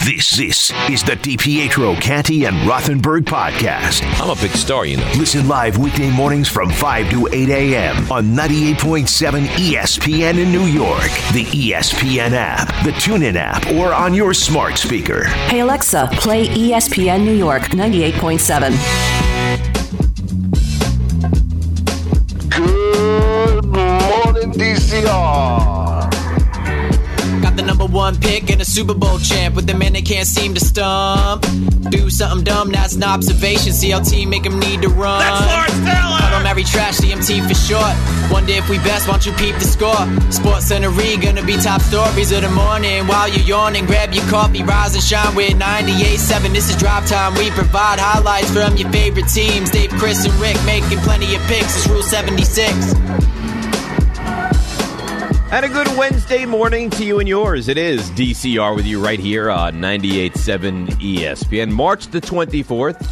This is the DiPietro, Canty, and Rothenberg podcast. I'm a big star, you know. Listen live weekday mornings from 5 to 8 a.m. on 98.7 ESPN in New York, the ESPN app, the TuneIn app, or on your smart speaker. Hey, Alexa, play ESPN New York 98.7. Good morning, DCR. Got the number one pick and a Super Bowl champ with the man they can't seem to stump. Do something dumb, that's an observation. CLT make him need to run. That's Lawrence Taylor! I don't marry trash, CMT for short. Wonder if we best, won't you peep the score? Sports Center gonna be top stories of the morning. While you're yawning, grab your coffee, rise and shine with 98.7. This is Drive Time. We provide highlights from your favorite teams. Dave, Chris, and Rick making plenty of picks. It's Rule 76. And a good Wednesday morning to you and yours. It is DCR with you right here on 98.7 ESPN. March the 24th,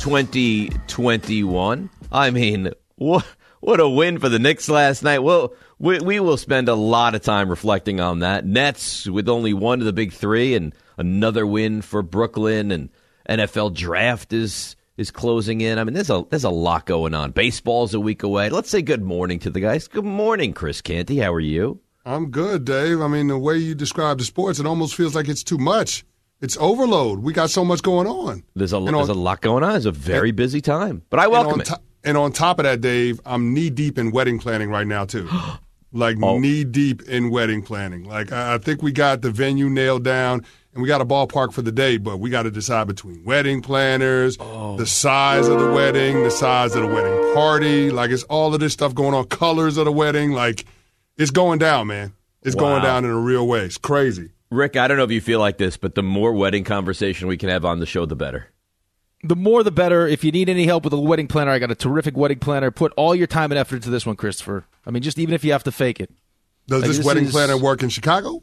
2021. I mean, what a win for the Knicks last night. Well, we will spend a lot of time reflecting on that. Nets with only one of the big three and another win for Brooklyn, and NFL draft is closing in. I mean, there's a lot going on. Baseball's a week away. Let's say good morning to the guys. Good morning, Chris Canty. How are you? I'm good, Dave. I mean, the way you describe the sports, it almost feels like it's too much. It's overload. We got so much going on. There's a lot going on. It's a very busy time, but I welcome it. And on top of that, Dave, I'm knee-deep in wedding planning right now, too. Knee-deep in wedding planning. Like, I think we got the venue nailed down, and we got a ballpark for the day, but we got to decide between wedding planners, the size of the wedding, the size of the wedding party. Like, it's all of this stuff going on, colors of the wedding. Like, it's going down, man. It's going down in a real way. It's crazy. Rick, I don't know if you feel like this, but the more wedding conversation we can have on the show, the better. The more, the better. If you need any help with a wedding planner, I got a terrific wedding planner. Put all your time and effort into this one, Christopher. I mean, just even if you have to fake it. Does this wedding planner work in Chicago?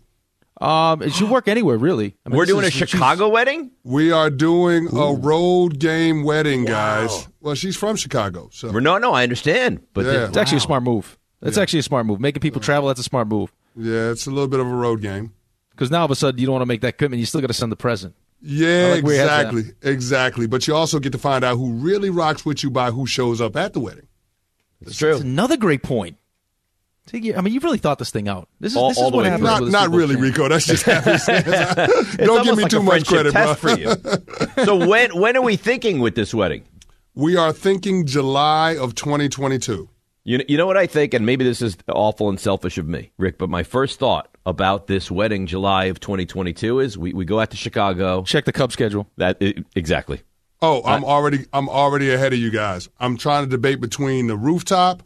It should work anywhere, really. I mean, we're doing a Chicago wedding? We are doing a road game wedding, guys. Well, she's from Chicago. So. No, I understand. But it's actually a smart move. It's actually a smart move. Making people travel, that's a smart move. Yeah, it's a little bit of a road game. Because now all of a sudden you don't want to make that commitment. You still got to send the present. Yeah, exactly. But you also get to find out who really rocks with you by who shows up at the wedding. It's true. That's another great point. I mean, you've really thought this thing out. This is what happens. Not really, Rico. That's just happenstance. Don't give me too much credit, bro. For you. So when are we thinking with this wedding? We are thinking July of 2022. You know what I think, and maybe this is awful and selfish of me, Rick, but my first thought about this wedding, July of 2022, is we go out to Chicago. Check the Cubs schedule. Exactly. Oh, I'm already ahead of you guys. I'm trying to debate between the rooftop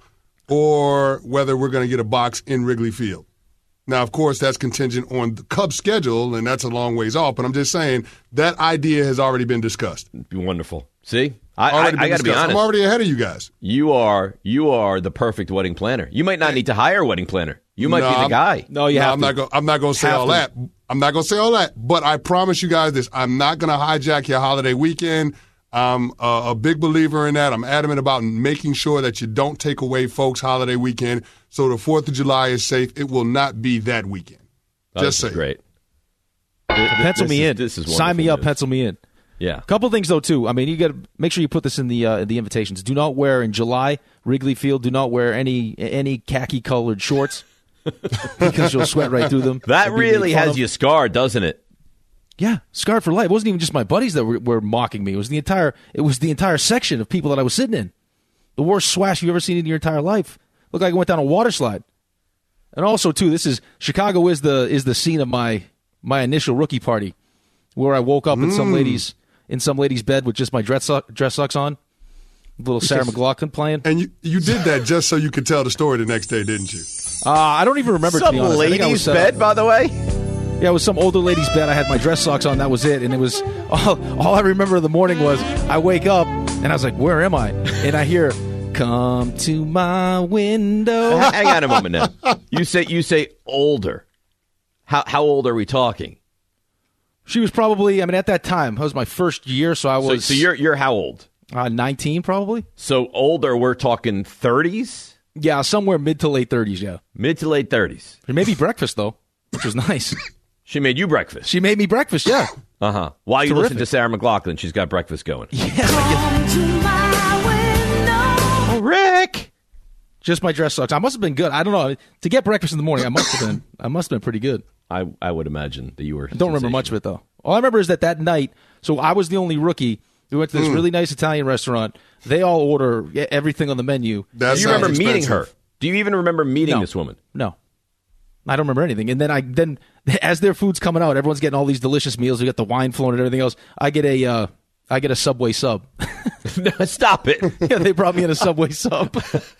or whether we're going to get a box in Wrigley Field. Now, of course, that's contingent on the Cubs schedule, and that's a long ways off. But I'm just saying that idea has already been discussed. It'd be wonderful. See? I got to be honest. I'm already ahead of you guys. You are the perfect wedding planner. You might not need to hire a wedding planner. You might be the guy. I'm not going to say all that. I'm not going to say all that. But I promise you guys this. I'm not going to hijack your holiday weekend. I'm a big believer in that. I'm adamant about making sure that you don't take away folks' holiday weekend so the 4th of July is safe. It will not be that weekend. Just say great. Pencil me in. This is sign me up. Pencil me in. Yeah. A couple things, though, too. I mean, you got to make sure you put this in the invitations. Do not wear, in July, Wrigley Field, do not wear any khaki-colored shorts because you'll sweat right through them. That really has you scarred, doesn't it? Yeah, scarred for life. It wasn't even just my buddies that were mocking me. It was the entire section of people that I was sitting in. The worst swash you've ever seen in your entire life. Looked like I went down a water slide. And also, too, Chicago is the scene of my initial rookie party, where I woke up in some lady's bed with just my dress socks on, a little Sarah McLachlan playing. And you did that just so you could tell the story the next day, didn't you? I don't even remember. Some to be honest. lady's bed, by the way. Yeah, it was some older lady's bed. I had my dress socks on. That was it. And it was all I remember in the morning was I wake up and I was like, "Where am I?" And I hear, "Come to my window." Hang on a moment now. You say older. How old are we talking? She was probably, I mean, at that time, that was my first year, so I was... So you're how old? 19, probably. So older, we're talking 30s? Yeah, somewhere mid to late 30s, yeah. Mid to late 30s. Maybe breakfast, though, which was nice. She made you breakfast. She made me breakfast, yeah. Uh-huh. While you listen to Sarah McLachlan, she's got breakfast going. Oh, Rick! Just my dress socks. I must have been good. I don't know. To get breakfast in the morning, I must have been pretty good. I would imagine that you were. I don't remember much of it, though. All I remember is that night, so I was the only rookie. We went to this really nice Italian restaurant. They all order everything on the menu. Do you remember meeting her? Do you even remember meeting this woman? No. I don't remember anything. And then as their food's coming out, everyone's getting all these delicious meals. We got the wine flowing and everything else. I get a Subway sub. Stop it. Yeah, they brought me in a Subway sub.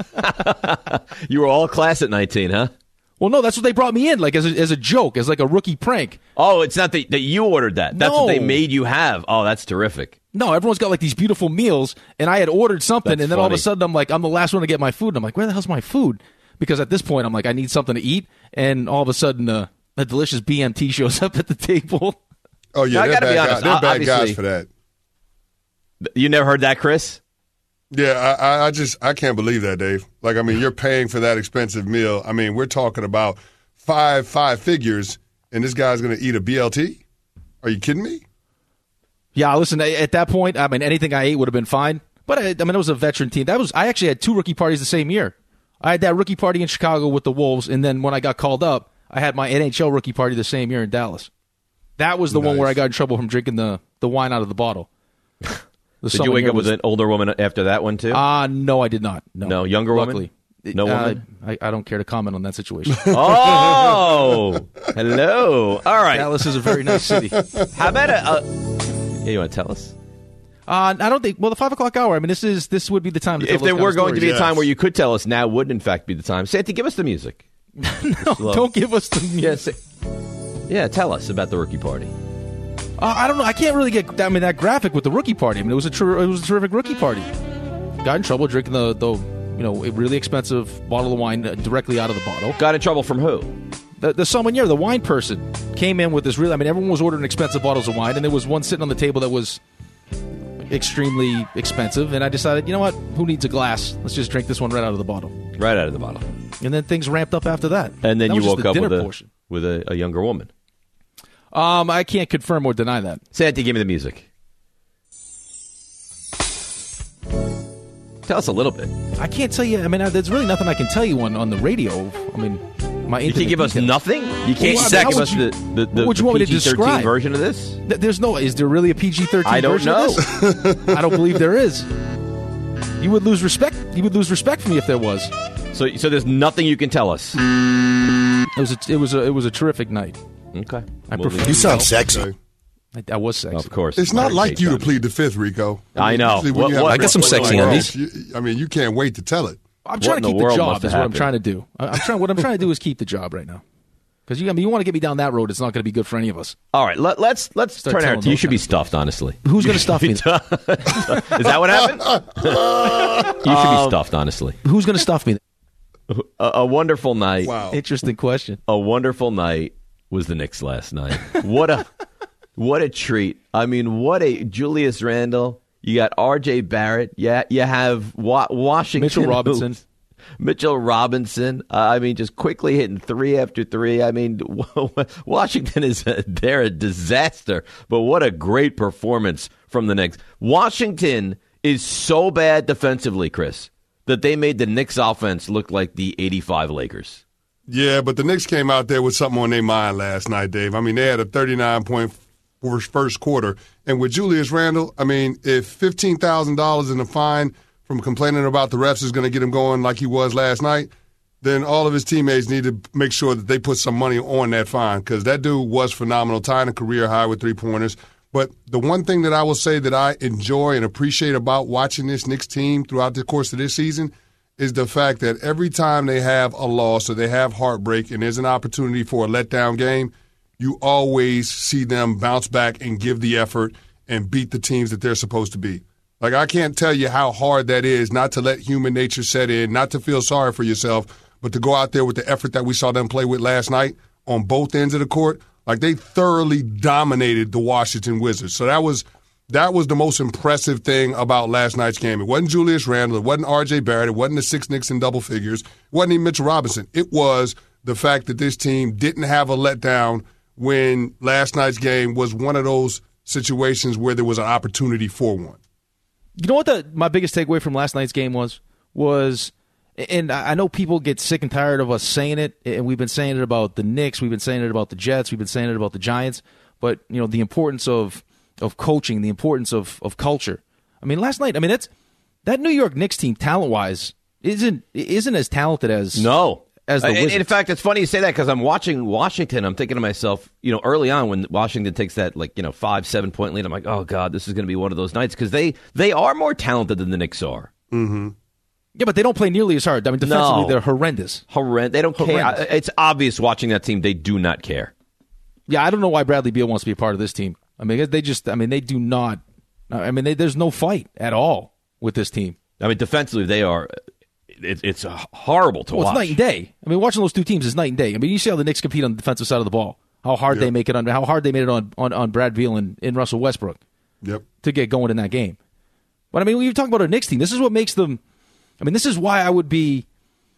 You were all class at 19, huh? Well, no, that's what they brought me in, like as a joke, as like a rookie prank. Oh, it's not that you ordered that. That's what they made you have. Oh, that's terrific. No, everyone's got like these beautiful meals, and I had ordered something, That's and then funny. all of a sudden I'm the last one to get my food, and I'm like, where the hell's my food? Because at this point I'm like, I need something to eat, and all of a sudden a delicious BMT shows up at the table. Oh yeah, I they're gotta be honest. They're bad Obviously, guys for that. You never heard that, Chris? Yeah, I can't believe that, Dave. Like, I mean, you're paying for that expensive meal. I mean, we're talking about five figures, and this guy's going to eat a BLT? Are you kidding me? Yeah, listen, at that point, I mean, anything I ate would have been fine. But, I mean, it was a veteran team. I actually had 2 rookie parties the same year. I had that rookie party in Chicago with the Wolves, and then when I got called up, I had my NHL rookie party the same year in Dallas. That was the one where I got in trouble from drinking the wine out of the bottle. Did you wake up with an older woman after that one, too? No, I did not. No, younger Luckily. woman? No woman? I don't care to comment on that situation. Oh, hello. All right. Dallas is a very nice city. How about yeah, you want to tell us? I don't think. Well, the 5 o'clock hour. I mean, this would be the time to tell If those there kind were of going to be stories. a time where you could tell us, now would in fact be the time. Santi, give us the music. No, don't give us the music. Yeah, tell us about the rookie party. I don't know. I can't really get. I mean, that graphic with the rookie party. I mean, it was a terrific rookie party. Got in trouble drinking the a really expensive bottle of wine directly out of the bottle. Got in trouble from who? The sommelier, the wine person, came in with this really. I mean, everyone was ordering expensive bottles of wine, and there was one sitting on the table that was extremely expensive. And I decided, you know what? Who needs a glass? Let's just drink this one right out of the bottle. Right out of the bottle. And then things ramped up after that. And then that you was just woke the up dinner with a younger woman. I can't confirm or deny that. Santi, give me the music. Tell us a little bit. I can't tell you. I mean, there's really nothing I can tell you on the radio. I mean, my You can give us details. nothing? You can't give us the what would you want me to PG-13 describe? version of this? There's no. Is there really a PG-13 I don't version know. of this? I don't believe there is. You would lose respect. You would lose respect for me if there was. So there's nothing you can tell us. It was a terrific night. Okay. You sound sexy. I was sexy. Of course. It's not like you to plead the fifth, Rico. I know. Usually when you have I got some sexy undies. I mean, you can't wait to tell it. I'm trying to in keep the the world job. must have Is what I'm happened? trying to do. What I'm trying to do is keep the job right now. Because you want to get me down that road, it's not going to be good for any of us. All right, let's turn telling out. You those should be guys. stuffed, honestly. Who's going to stuff me? Is that what happened? You should be stuffed, honestly. Who's going to stuff me? A wonderful night. Wow. Interesting question. A wonderful night was the Knicks last night. What a treat. I mean, what a Julius Randle. You got R.J. Barrett. Yeah, you have Washington. Mitchell Robinson. Mitchell Robinson. I mean, just quickly hitting 3 after 3. I mean, Washington they're a disaster. But what a great performance from the Knicks. Washington is so bad defensively, Chris, that they made the Knicks offense look like the 85 Lakers. Yeah, but the Knicks came out there with something on their mind last night, Dave. I mean, they had a 39-point first quarter. And with Julius Randle, I mean, if $15,000 in a fine from complaining about the refs is going to get him going like he was last night, then all of his teammates need to make sure that they put some money on that fine because that dude was phenomenal, tying a career high with 3-pointers. But the one thing that I will say that I enjoy and appreciate about watching this Knicks team throughout the course of this season is the fact that every time they have a loss or they have heartbreak and there's an opportunity for a letdown game, you always see them bounce back and give the effort and beat the teams that they're supposed to beat. Like, I can't tell you how hard that is not to let human nature set in, not to feel sorry for yourself, but to go out there with the effort that we saw them play with last night on both ends of the court. Like, they thoroughly dominated the Washington Wizards. So that was the most impressive thing about last night's game. It wasn't Julius Randle. It wasn't R.J. Barrett. It wasn't the 6 Knicks in double figures. It wasn't even Mitchell Robinson. It was the fact that this team didn't have a letdown when last night's game was one of those situations where there was an opportunity for one. You know what my biggest takeaway from last night's game was, and I know people get sick and tired of us saying it, and we've been saying it about the Knicks, we've been saying it about the Jets, we've been saying it about the Giants, but the importance of coaching, the importance of culture. I mean, last night, that New York Knicks team, talent-wise, isn't as talented as the Wizards. In fact, it's funny you say that because I'm watching Washington. I'm thinking to myself, early on when Washington takes that 5-7 point lead, I'm like, oh God, this is going to be one of those nights because they are more talented than the Knicks are. Mm-hmm. Yeah, but they don't play nearly as hard. I mean, defensively, they're horrendous. They don't care. It's obvious watching that team. They do not care. Yeah, I don't know why Bradley Beal wants to be a part of this team. I mean, they do not. I mean, there's no fight at all with this team. I mean, defensively, they are. It's horrible to watch. It's night and day. I mean, watching those two teams is night and day. I mean, you see how the Knicks compete on the defensive side of the ball. How hard they make it on. How hard they made it on Brad Beal and Russell Westbrook. Yep. To get going in that game. But I mean, when you talk about a Knicks team, this is what makes them. I mean, this is why I would be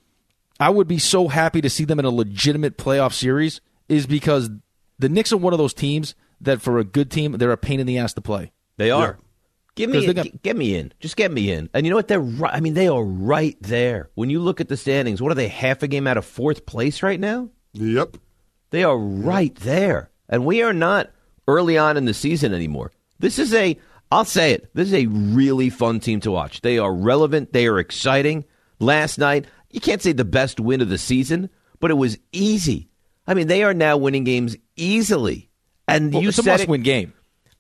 so happy to see them in a legitimate playoff series, is because the Knicks are one of those teams that, for a good team, they're a pain in the ass to play. They are. Yeah. Get me in. Just get me in. And you know what? They are right there. When you look at the standings, what are they, half a game out of fourth place right now? Yep. They are right there. And we are not early on in the season anymore. I'll say it, this is a really fun team to watch. They are relevant. They are exciting. Last night, you can't say the best win of the season, but it was easy. I mean, they are now winning games easily. And it's a must-win game.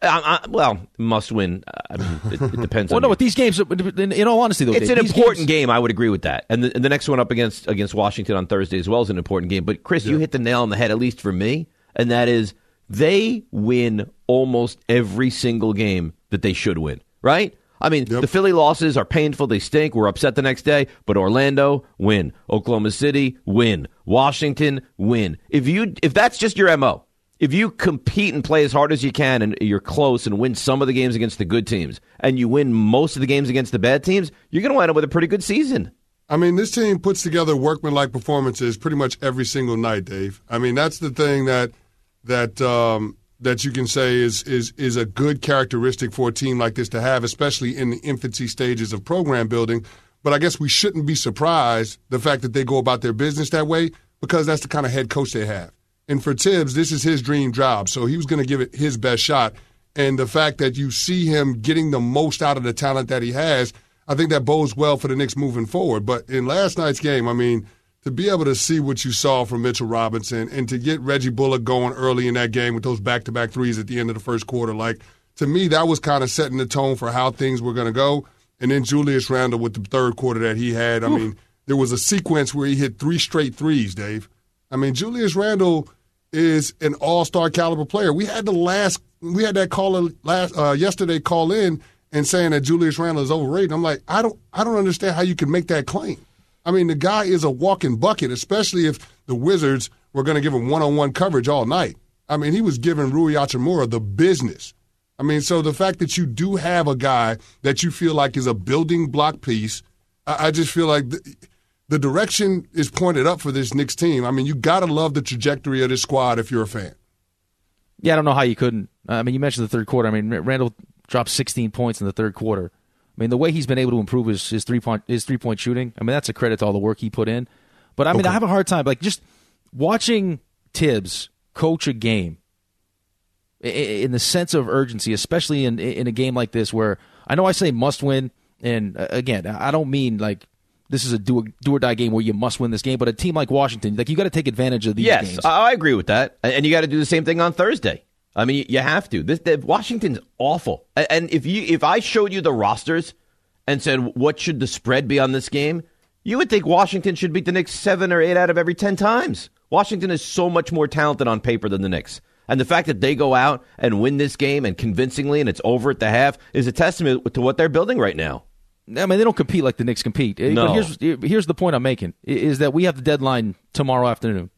Must win. I mean, it depends. Well, no, with these games, in all honesty, though, it's an important game. I would agree with that. And the next one up against Washington on Thursday as well is an important game. But Chris, you hit the nail on the head, at least for me, and that is they win almost every single game that they should win. Right? I mean, the Philly losses are painful. They stink. We're upset the next day. But Orlando, win. Oklahoma City, win. Washington, win. If that's just your MO. If you compete and play as hard as you can and you're close and win some of the games against the good teams and you win most of the games against the bad teams, you're going to wind up with a pretty good season. I mean, this team puts together workmanlike performances pretty much every single night, Dave. I mean, that's the thing that you can say is a good characteristic for a team like this to have, especially in the infancy stages of program building. But I guess we shouldn't be surprised the fact that they go about their business that way, because that's the kind of head coach they have. And for Tibbs, this is his dream job, so he was going to give it his best shot. And the fact that you see him getting the most out of the talent that he has, I think that bodes well for the Knicks moving forward. But in last night's game, I mean, to be able to see what you saw from Mitchell Robinson and to get Reggie Bullock going early in that game with those back-to-back threes at the end of the first quarter, to me, that was kind of setting the tone for how things were going to go. And then Julius Randle with the third quarter that he had, I mean, there was a sequence where he hit 3 straight threes, Dave. I mean, Julius Randle is an all-star caliber player. We had that caller yesterday call in and saying that Julius Randle is overrated. I'm like, I don't understand how you can make that claim. I mean, the guy is a walking bucket, especially if the Wizards were going to give him one-on-one coverage all night. I mean, he was giving Rui Hachimura the business. I mean, so the fact that you do have a guy that you feel like is a building block piece, I just feel like the direction is pointed up for this Knicks team. I mean, you got to love the trajectory of this squad if you're a fan. Yeah, I don't know how you couldn't. I mean, you mentioned the third quarter. I mean, Randle dropped 16 points in the third quarter. I mean, the way he's been able to improve his three-point shooting, I mean, that's a credit to all the work he put in. But, I mean, I have a hard time, just watching Tibbs coach a game in the sense of urgency, especially in a game like this where I know I say must win, and, again, I don't mean, this is a do-or-die game where you must win this game, but a team like Washington, you got to take advantage of these games. Yes, I agree with that. And you got to do the same thing on Thursday. I mean, you have to. Washington's awful. And if I showed you the rosters and said, what should the spread be on this game, you would think Washington should beat the Knicks 7 or 8 out of every 10 times. Washington is so much more talented on paper than the Knicks. And the fact that they go out and win this game and convincingly and it's over at the half is a testament to what they're building right now. I mean, they don't compete like the Knicks compete. No. But here's the point I'm making, is that we have the deadline tomorrow afternoon.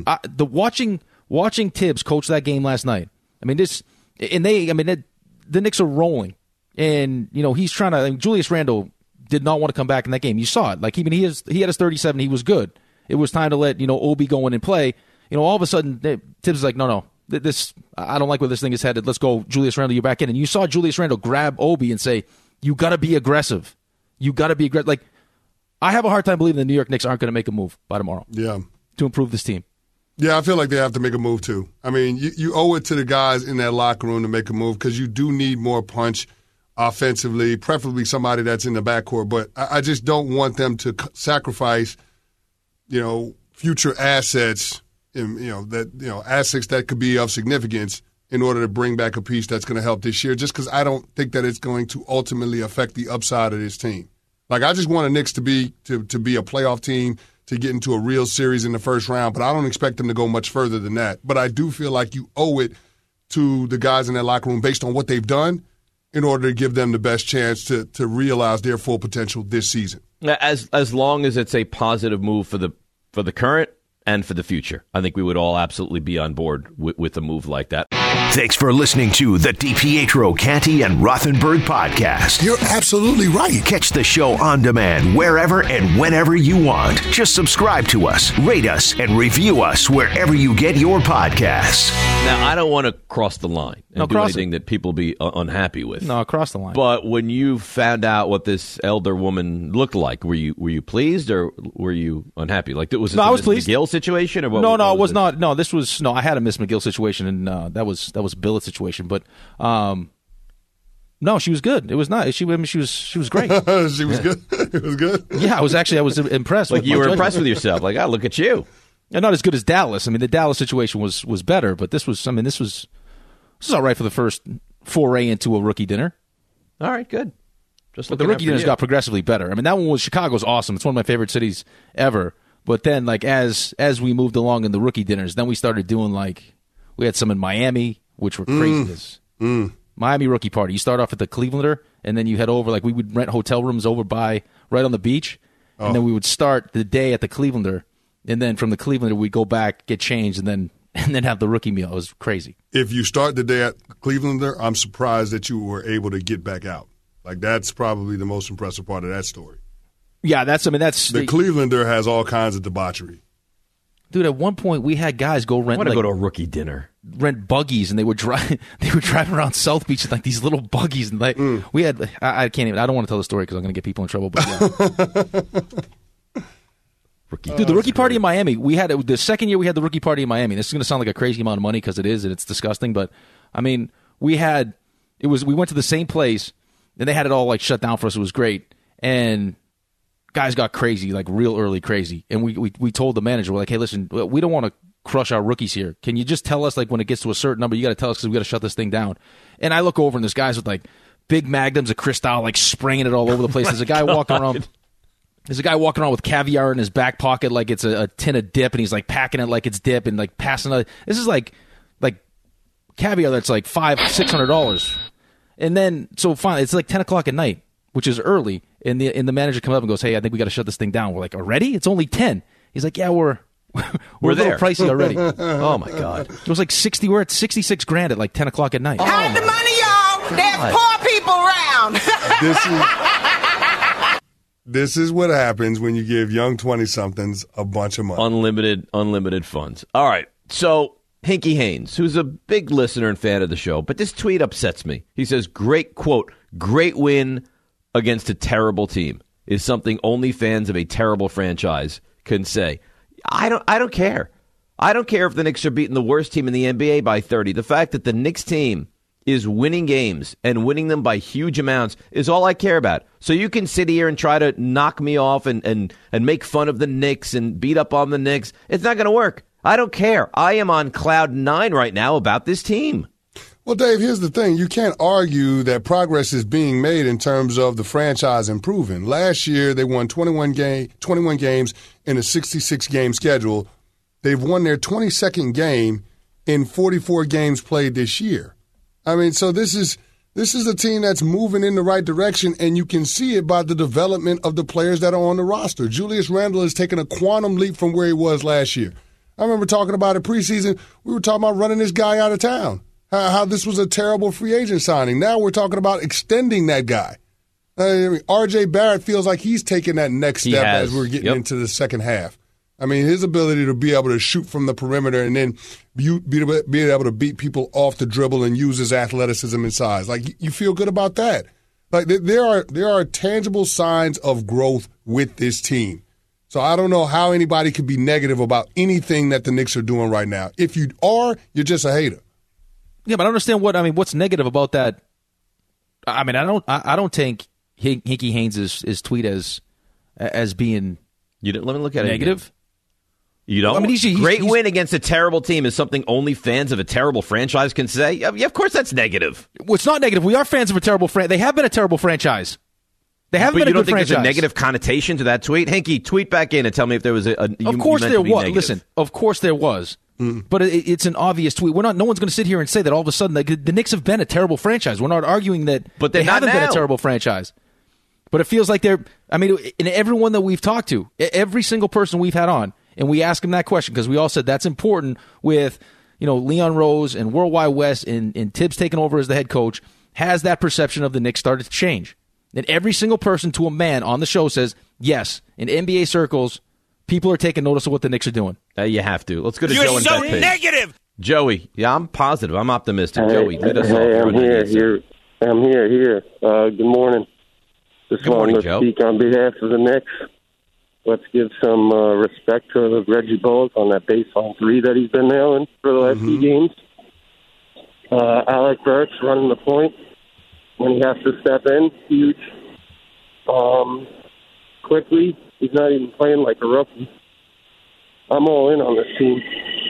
Watching Tibbs coach that game last night, I mean, the Knicks are rolling. And, he's trying to, Julius Randle did not want to come back in that game. You saw it. He had his 37, he was good. It was time to let, Obi go in and play. All of a sudden, Tibbs is like, no, I don't like where this thing is headed. Let's go, Julius Randle, you're back in. And you saw Julius Randle grab Obi and say, you got to be aggressive. You got to be aggressive. Like, I have a hard time believing the New York Knicks aren't going to make a move by tomorrow. Yeah. To improve this team. Yeah, I feel like they have to make a move, too. I mean, you owe it to the guys in that locker room to make a move because you do need more punch offensively, preferably somebody that's in the backcourt. But I just don't want them to sacrifice, future assets, assets that could be of significance in order to bring back a piece that's going to help this year, just because I don't think that it's going to ultimately affect the upside of this team. Like, I just want the Knicks to be a playoff team, to get into a real series in the first round, but I don't expect them to go much further than that. But I do feel like you owe it to the guys in that locker room based on what they've done in order to give them the best chance to realize their full potential this season. As long as it's a positive move for the current and for the future, I think we would all absolutely be on board with a move like that. Thanks for listening to the DiPietro, Canty, and Rothenberg podcast. You're absolutely right. Catch the show on demand wherever and whenever you want. Just subscribe to us, rate us, and review us wherever you get your podcasts. Now, I don't want to cross the line and do anything that people be unhappy with. No, cross the line. But when you found out what this elder woman looked like, were you pleased or were you unhappy? Like, was it I was Miss pleased. McGill situation or what? No, it was not. No, this was I had a Miss McGill situation, and that was Billett's situation. But no, she was good. It was not. She was great. She was good. It was good. Yeah, I was impressed. Like, with you were judgment. impressed with yourself. Like, look at you. And not as good as Dallas. I mean, the Dallas situation was better, but this was all right for the first foray into a rookie dinner. All right, good. But the rookie dinners got progressively better. I mean, that one was Chicago's awesome. It's one of my favorite cities ever. But then, like, as we moved along in the rookie dinners, then we started doing, like, we had some in Miami, which were crazy. Miami rookie party. You start off at the Clevelander, and then you head over. Like, we would rent hotel rooms over right on the beach, and then we would start the day at the Clevelander, and then from the Clevelander we'd go back, get changed, and then have the rookie meal. It was crazy. If you start the day at Clevelander, I'm surprised that you were able to get back out. Like, that's probably the most impressive part of that story. Yeah, that's the Clevelander has all kinds of debauchery. Dude, at one point we had guys go rent. I want to go to a rookie dinner. Rent buggies, and they would drive. They would drive around South Beach in like these little buggies, and like we had. I can't even. I don't want to tell the story because I'm going to get people in trouble. But yeah. Dude, the rookie party in Miami. We had the second year we had the rookie party in Miami. This is going to sound like a crazy amount of money because it is, and it's disgusting. But I mean, we went to the same place, and they had it all like shut down for us. It was great, and guys got crazy, like real early crazy. And we told the manager, we're like, hey, listen, we don't want to crush our rookies here. Can you just tell us, like, when it gets to a certain number, you got to tell us because we got to shut this thing down. And I look over, and there's guys with like big magnums of Cristal, like spraying it all over the place. There's a guy walking around. There's a guy walking around with caviar in his back pocket like it's a tin of dip, and he's like packing it like it's dip and like passing it. This is like caviar that's like $500-$600. And then so finally it's like 10 o'clock at night, which is early, and the manager comes up and goes, "Hey, I think we got to shut this thing down." We're like, "Already? It's only 10." He's like, "Yeah, we're a little pricey already." Oh my God! It was like 60. We're at $66,000 at like 10 o'clock at night. Hide the money, y'all. There's poor people around. This is what happens when you give young 20-somethings a bunch of money. Unlimited funds. All right. So, Hinky Haynes, who's a big listener and fan of the show, but this tweet upsets me. He says, great win against a terrible team is something only fans of a terrible franchise can say. I don't care. I don't care if the Knicks are beating the worst team in the NBA by 30. The fact that the Knicks team is winning games and winning them by huge amounts is all I care about. So you can sit here and try to knock me off and make fun of the Knicks and beat up on the Knicks. It's not going to work. I don't care. I am on cloud 9 right now about this team. Well, Dave, here's the thing. You can't argue that progress is being made in terms of the franchise improving. Last year, they won 21 games in a 66-game schedule. They've won their 22nd game in 44 games played this year. I mean, so this is a team that's moving in the right direction, and you can see it by the development of the players that are on the roster. Julius Randle has taken a quantum leap from where he was last year. I remember talking about it preseason. We were talking about running this guy out of town, how this was a terrible free agent signing. Now we're talking about extending that guy. I mean, R.J. Barrett feels like he's taking that next step as we're getting into the second half. I mean, his ability to be able to shoot from the perimeter and then be able to beat people off the dribble and use his athleticism and size. Like, you feel good about that. Like, there are tangible signs of growth with this team. So I don't know how anybody could be negative about anything that the Knicks are doing right now. If you are, you're just a hater. Yeah, but I don't understand what's negative about that. I mean, I don't take Hickey Haynes' tweet as being let me look at negative. You don't? I mean, Great win against a terrible team is something only fans of a terrible franchise can say? Yeah, of course that's negative. Well, it's not negative. We are fans of a terrible franchise. They have been a terrible franchise. They haven't been a good franchise. But you don't think there's a negative connotation to that tweet? Hanky, tweet back in and tell me if there was Of course there was. Listen, of course there was. But it's an obvious tweet. No one's going to sit here and say that all of a sudden the Knicks have been a terrible franchise. We're not arguing that they haven't been a terrible franchise. But it feels like in everyone that we've talked to, every single person we've had on, and we ask them that question because we all said that's important with, Leon Rose and Worldwide West and Tibbs taking over as the head coach, has that perception of the Knicks started to change. And every single person to a man on the show says, yes, in NBA circles, people are taking notice of what the Knicks are doing. You have to. Let's go to Joe. You're so negative. Joey, yeah, I'm positive. I'm optimistic. Joey, lead us off. I'm here. I'm here. Good morning. Just wanted to speak on behalf of the Knicks. Let's give some respect to Reggie Bullock on that baseline three that he's been nailing for the last few games. Alec Burks running the point when he has to step in, huge. Quickly, he's not even playing like a rookie. I'm all in on this team.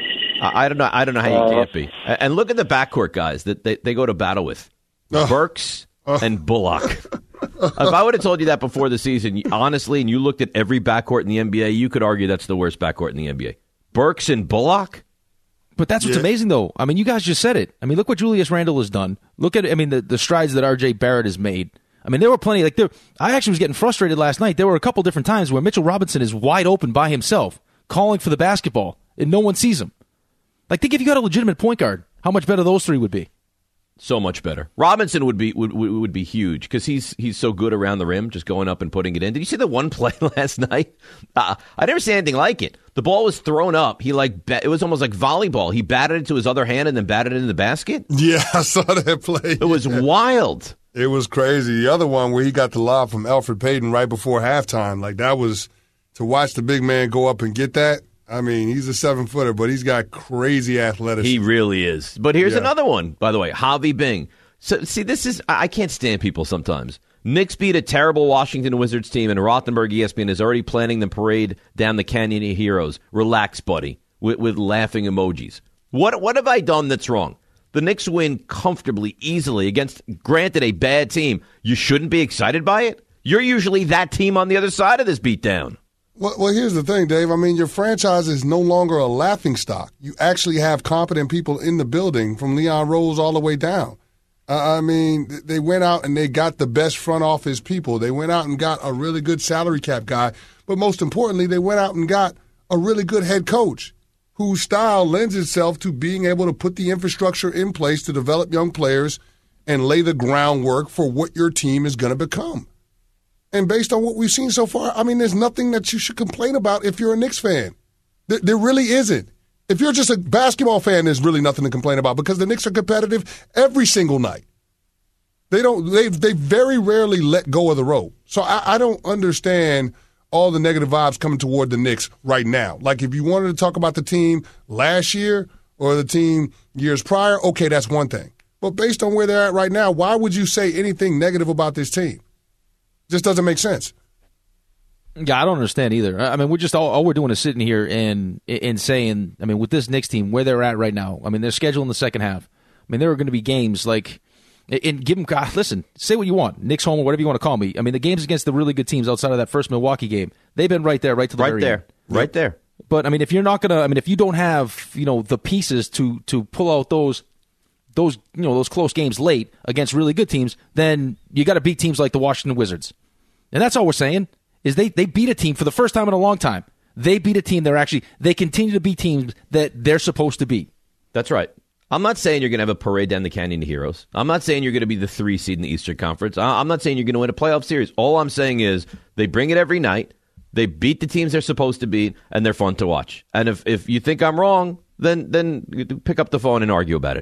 I don't know how you can't be. And look at the backcourt guys that they go to battle with. Burks and Bullock. If I would have told you that before the season, honestly, and you looked at every backcourt in the NBA, you could argue that's the worst backcourt in the NBA. Burks and Bullock? But that's what's amazing, though. I mean, you guys just said it. I mean, look what Julius Randle has done. Look at, the strides that R.J. Barrett has made. I mean, there were plenty. I actually was getting frustrated last night. There were a couple different times where Mitchell Robinson is wide open by himself, calling for the basketball, and no one sees him. Like, think if you got a legitimate point guard, how much better those three would be. So much better. Robinson would be huge because he's so good around the rim, just going up and putting it in. Did you see the one play last night? I never seen anything like it. The ball was thrown up. It was almost like volleyball. He batted it to his other hand and then batted it in the basket. Yeah, I saw that play. It was wild. It was crazy. The other one where he got the lob from Elfrid Payton right before halftime, like that was to watch the big man go up and get that. I mean, he's a 7-footer, but he's got crazy athleticism. He really is. But here's another one, by the way, Javi Bing. So, see, I can't stand people sometimes. Knicks beat a terrible Washington Wizards team, and Rothenberg ESPN is already planning the parade down the Canyon of Heroes. Relax, buddy, with laughing emojis. What have I done that's wrong? The Knicks win comfortably, easily, against, granted, a bad team. You shouldn't be excited by it? You're usually that team on the other side of this beatdown. Well, here's the thing, Dave. I mean, your franchise is no longer a laughingstock. You actually have competent people in the building from Leon Rose all the way down. I mean, they went out and they got the best front office people. They went out and got a really good salary cap guy. But most importantly, they went out and got a really good head coach whose style lends itself to being able to put the infrastructure in place to develop young players and lay the groundwork for what your team is going to become. And based on what we've seen so far, I mean, there's nothing that you should complain about if you're a Knicks fan. There really isn't. If you're just a basketball fan, there's really nothing to complain about because the Knicks are competitive every single night. They very rarely let go of the rope. So I don't understand all the negative vibes coming toward the Knicks right now. Like if you wanted to talk about the team last year or the team years prior, okay, that's one thing. But based on where they're at right now, why would you say anything negative about this team? Just doesn't make sense. Yeah, I don't understand either. I mean, we're just all we're doing is sitting here and saying, I mean, with this Knicks team, where they're at right now, I mean, they're scheduled in the second half. I mean, there are going to be games like, and give them, listen, say what you want, Knicks home or whatever you want to call me. I mean, the games against the really good teams outside of that first Milwaukee game, they've been right there, right to the very end. Right there. But I mean, if you're not going to, I mean, if you don't have, the pieces to pull out those close games late against really good teams, then you got to beat teams like the Washington Wizards. And that's all we're saying is they beat a team for the first time in a long time. They beat a team they continue to beat teams that they're supposed to beat. That's right. I'm not saying you're going to have a parade down the Canyon of Heroes. I'm not saying you're going to be the 3 seed in the Eastern Conference. I'm not saying you're going to win a playoff series. All I'm saying is they bring it every night. They beat the teams they're supposed to beat, and they're fun to watch. And if you think I'm wrong, then pick up the phone and argue about it.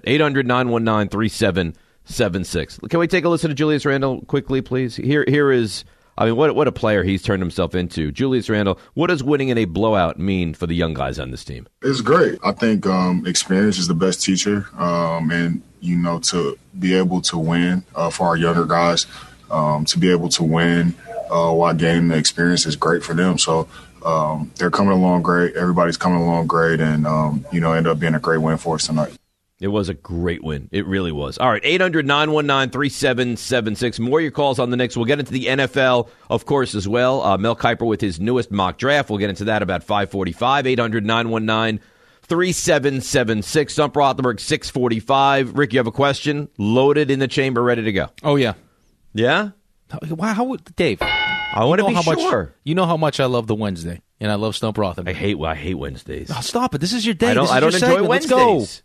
800-919-3776. Can we take a listen to Julius Randle quickly, please? Here is, I mean, what a player he's turned himself into. Julius Randle, what does winning in a blowout mean for the young guys on this team? It's great. I think experience is the best teacher, and, to be able to win for our younger guys, to be able to win while gaining the experience is great for them. So they're coming along great. Everybody's coming along great, and, end up being a great win for us tonight. It was a great win. It really was. All right, 800-919-3776. More of your calls on the Knicks. We'll get into the NFL, of course, as well. Mel Kiper with his newest mock draft. We'll get into that about 5:45. 800-919-3776. Stump Rothenberg, 6:45. Rick, you have a question? Loaded in the chamber, ready to go. Oh, yeah. Yeah? How Dave, I want to be sure. You know how much I love the Wednesday, and I love Stump Rothenberg. I hate Wednesdays. Oh, stop it. This is your day. I don't enjoy segment. Wednesdays. Let's go.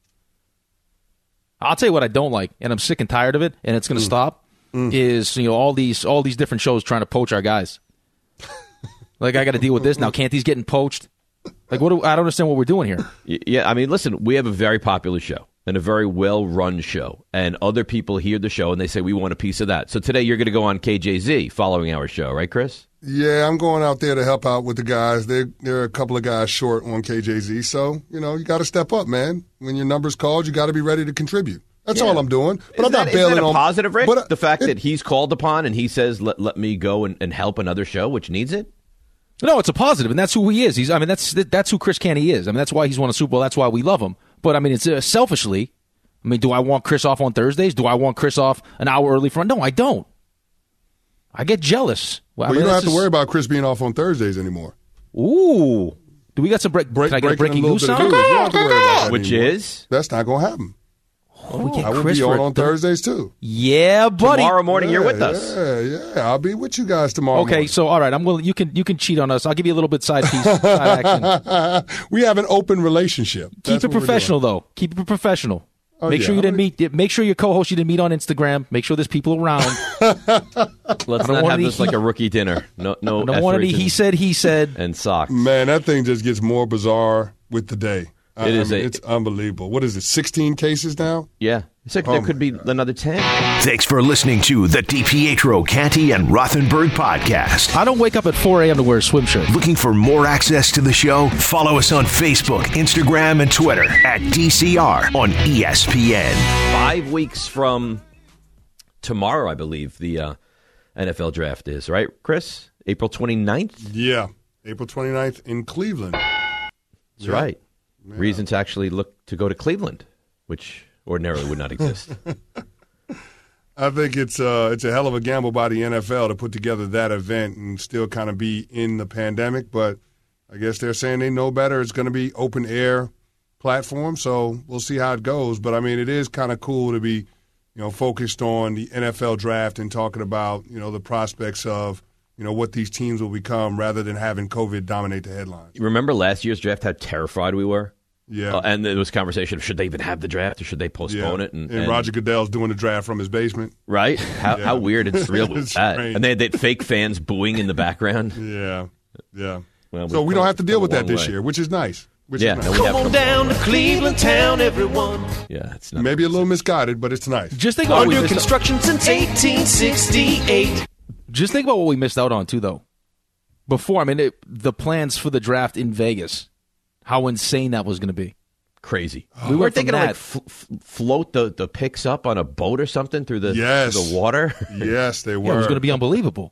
I'll tell you what I don't like, and I'm sick and tired of it, and it's going to stop, is all these different shows trying to poach our guys. Like, I got to deal with this now. Can't these getting poached? Like, I don't understand what we're doing here. Yeah, I mean, listen, we have a very popular show and a very well-run show, and other people hear the show, and they say, we want a piece of that. So today you're going to go on KJZ following our show, right, Chris? Yeah, I'm going out there to help out with the guys. There are a couple of guys short on KJZ, so, you got to step up, man. When your number's called, you got to be ready to contribute. That's all I'm doing. But I'm not bailing on. Isn't that a positive, Rick? The fact that he's called upon and he says, let me go and help another show, which needs it? No, it's a positive, and that's who he is. That's who Chris Canty is. I mean, that's why he's won a Super Bowl. That's why we love him. But, I mean, it's selfishly. I mean, do I want Chris off on Thursdays? Do I want Chris off an hour early from? No, I don't. I get jealous. Well, you don't have to worry about Chris being off on Thursdays anymore. Ooh. Do we got some can I get a breaking news sound? Which is? That's not going to happen. Oh, I will be on Thursdays, too. Yeah, buddy. Tomorrow morning, you're with us. Yeah. I'll be with you guys tomorrow morning. So, all right, I'm willing. You can cheat on us. I'll give you a little bit side piece, side action. We have an open relationship. Keep it professional, though. Keep it professional. Make sure you didn't meet. Make sure your co-host you didn't meet on Instagram. Make sure there's people around. Let's not have this like a rookie dinner. No. I don't want any he said, and socks. Man, that thing just gets more bizarre with the day. It's unbelievable. What is it? 16 cases now? Yeah. It's like there could be another 10. Thanks for listening to the DiPietro, Canty, and Rothenberg podcast. I don't wake up at 4 a.m. to wear a swim shirt. Looking for more access to the show? Follow us on Facebook, Instagram, and Twitter at DCR on ESPN. 5 weeks from tomorrow, I believe, the NFL draft is, right, Chris? April 29th? Yeah. April 29th in Cleveland. That's right. Yeah. Reason to actually look to go to Cleveland, which ordinarily would not exist. I think it's a hell of a gamble by the NFL to put together that event and still kind of be in the pandemic. But I guess they're saying they know better. It's going to be open air platform, so we'll see how it goes. But I mean, it is kind of cool to be, focused on the NFL draft and talking about, the prospects of, what these teams will become rather than having COVID dominate the headlines. You remember last year's draft, how terrified we were? Yeah. And there was conversation of should they even have the draft or should they postpone it? And Roger Goodell's doing the draft from his basement. Right? How weird and surreal was that? Strange. And they had fake fans booing in the background. Yeah. Well, so we don't have to deal with that this year, which is nice. Come on down to Cleveland town, everyone. Yeah, it's not maybe a little misguided, but it's nice. Just think about under construction since 1868. Just think about what we missed out on, too, though. Before, the plans for the draft in Vegas, how insane that was going to be. Crazy. We were thinking to float the picks up on a boat or something through the water. Yes, they were. Yeah, it was going to be unbelievable.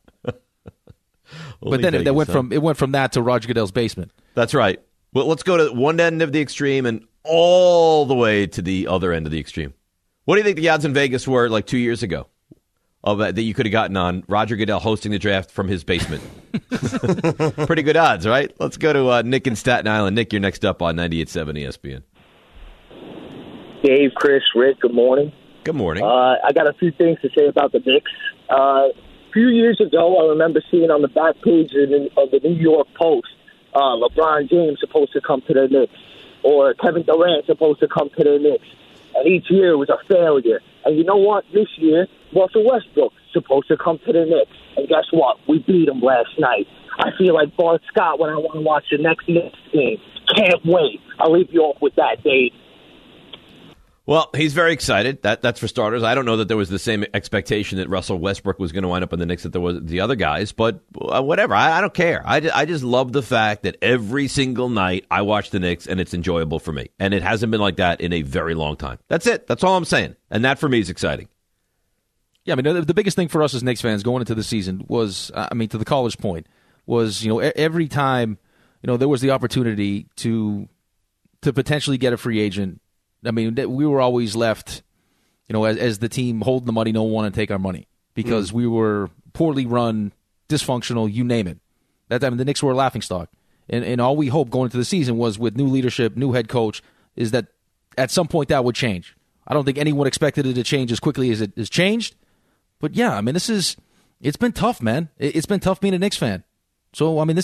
But then it went from that to Roger Goodell's basement. That's right. Well, let's go to one end of the extreme and all the way to the other end of the extreme. What do you think the odds in Vegas were like 2 years ago that you could have gotten on Roger Goodell hosting the draft from his basement? Pretty good odds, right? Let's go to Nick in Staten Island. Nick, you're next up on 98.7 ESPN. Dave, Chris, Rick, good morning. Good morning. I got a few things to say about the Knicks. A few years ago, I remember seeing on the back page of the New York Post, LeBron James supposed to come to the Knicks, or Kevin Durant supposed to come to the Knicks. And each year it was a failure. And you know what? This year, Russell Westbrook supposed to come to the Knicks. And guess what? We beat him last night. I feel like Bart Scott when I want to watch the next Knicks game. Can't wait. I'll leave you off with that, Dave. Well, he's very excited. That's for starters. I don't know that there was the same expectation that Russell Westbrook was going to wind up in the Knicks that there was the other guys, but whatever. I don't care. I just love the fact that every single night I watch the Knicks and it's enjoyable for me. And it hasn't been like that in a very long time. That's it. That's all I'm saying. And that for me is exciting. Yeah, I mean, the biggest thing for us as Knicks fans going into the season was, to the caller's point, was, every time, there was the opportunity to potentially get a free agent. I mean, we were always left, as the team holding the money, no one wanted to take our money because we were poorly run, dysfunctional, you name it. That time, the Knicks were a laughingstock. And all we hoped going into the season was with new leadership, new head coach, is that at some point that would change. I don't think anyone expected it to change as quickly as it has changed. But yeah, I mean, it's been tough, man. It's been tough being a Knicks fan. So, I mean,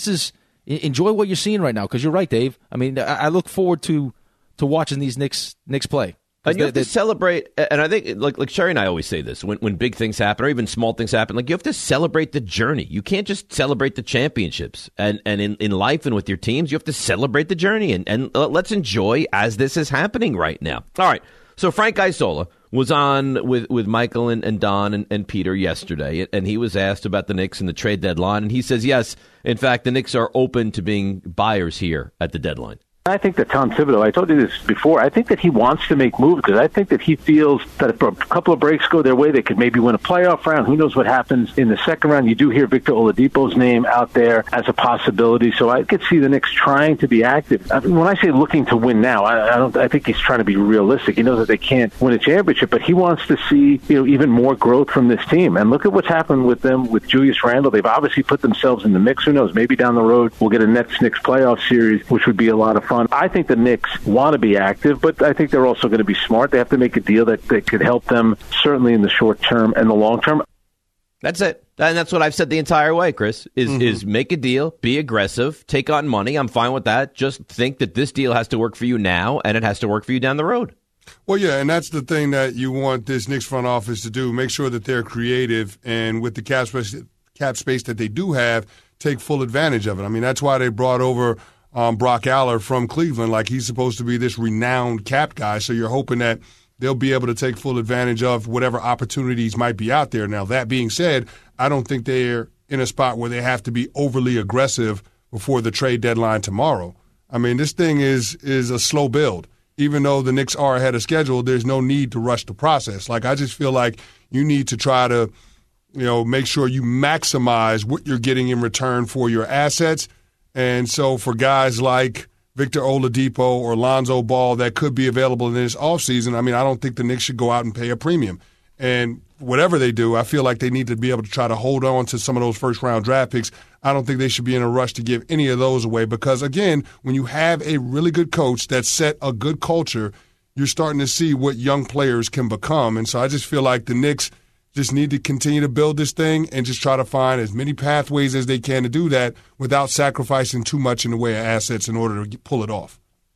enjoy what you're seeing right now because you're right, Dave. I mean, I look forward to watching these Knicks play. And you have to celebrate, and I think, like Sherry and I always say this, when big things happen or even small things happen, like you have to celebrate the journey. You can't just celebrate the championships. And in life and with your teams, you have to celebrate the journey. And let's enjoy as this is happening right now. All right, so Frank Isola was on with Michael and Don and Peter yesterday, and he was asked about the Knicks and the trade deadline, and he says, yes, in fact, the Knicks are open to being buyers here at the deadline. I think that Tom Thibodeau, I told you this before, I think that he wants to make moves because I think that he feels that if a couple of breaks go their way, they could maybe win a playoff round. Who knows what happens in the second round? You do hear Victor Oladipo's name out there as a possibility, so I could see the Knicks trying to be active. I mean, when I say looking to win now, I think he's trying to be realistic. He knows that they can't win a championship, but he wants to see even more growth from this team. And look at what's happened with them with Julius Randle. They've obviously put themselves in the mix. Who knows? Maybe down the road we'll get a Nets-Knicks playoff series, which would be a lot of fun. I think the Knicks want to be active, but I think they're also going to be smart. They have to make a deal that could help them certainly in the short term and the long term. That's it. And that's what I've said the entire way, Chris, is make a deal, be aggressive, take on money. I'm fine with that. Just think that this deal has to work for you now, and it has to work for you down the road. Well, yeah, and that's the thing that you want this Knicks front office to do. Make sure that they're creative, and with the cap space that they do have, take full advantage of it. I mean, that's why they brought over Brock Aller from Cleveland. Like, he's supposed to be this renowned cap guy, so you're hoping that they'll be able to take full advantage of whatever opportunities might be out there. Now, that being said, I don't think they're in a spot where they have to be overly aggressive before the trade deadline tomorrow. I mean, this thing is a slow build. Even though the Knicks are ahead of schedule, there's no need to rush the process. Like, I just feel like you need to try to, make sure you maximize what you're getting in return for your assets. And so for guys like Victor Oladipo or Lonzo Ball that could be available in this offseason, I mean, I don't think the Knicks should go out and pay a premium. And whatever they do, I feel like they need to be able to try to hold on to some of those first-round draft picks. I don't think they should be in a rush to give any of those away because, again, when you have a really good coach that set a good culture, you're starting to see what young players can become. And so I just feel like the Knicks just need to continue to build this thing and just try to find as many pathways as they can to do that without sacrificing too much in the way of assets in order to pull it off.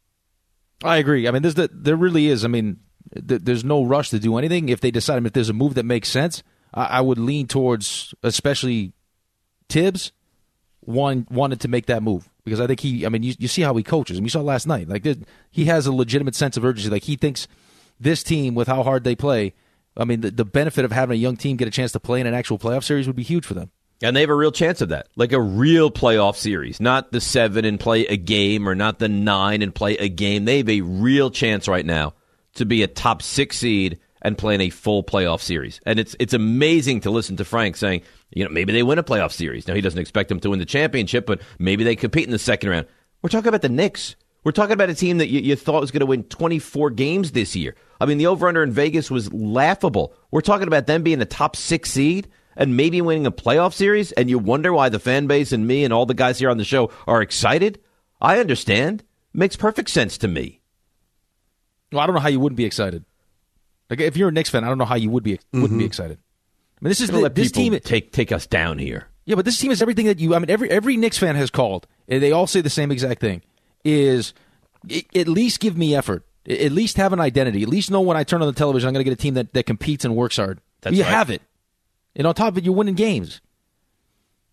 I agree. I mean, there really is. I mean, there's no rush to do anything. If they decide if there's a move that makes sense, I would lean towards, especially Tibbs, wanted to make that move. Because I think you see how he coaches. I mean, you saw last night. Like, he has a legitimate sense of urgency. Like, he thinks this team, with how hard they play, I mean, the benefit of having a young team get a chance to play in an actual playoff series would be huge for them. And they have a real chance of that, like a real playoff series, not the 7 and play a game or not the 9 and play a game. They have a real chance right now to be a top 6 seed and play in a full playoff series. And it's amazing to listen to Frank saying, maybe they win a playoff series. Now, he doesn't expect them to win the championship, but maybe they compete in the second round. We're talking about the Knicks. We're talking about a team that you thought was going to win 24 games this year. I mean, the over-under in Vegas was laughable. We're talking about them being a top 6 seed and maybe winning a playoff series, and you wonder why the fan base and me and all the guys here on the show are excited? I understand. Makes perfect sense to me. Well, I don't know how you wouldn't be excited. Like, if you're a Knicks fan, I don't know how you wouldn't be excited. I mean, this is this team take us down here. Yeah, but this team is everything that every Knicks fan has called, and they all say the same exact thing. Is at least give me effort. At least have an identity. At least know when I turn on the television, I'm going to get a team that competes and works hard. That's you right. have it. And on top of it, you're winning games.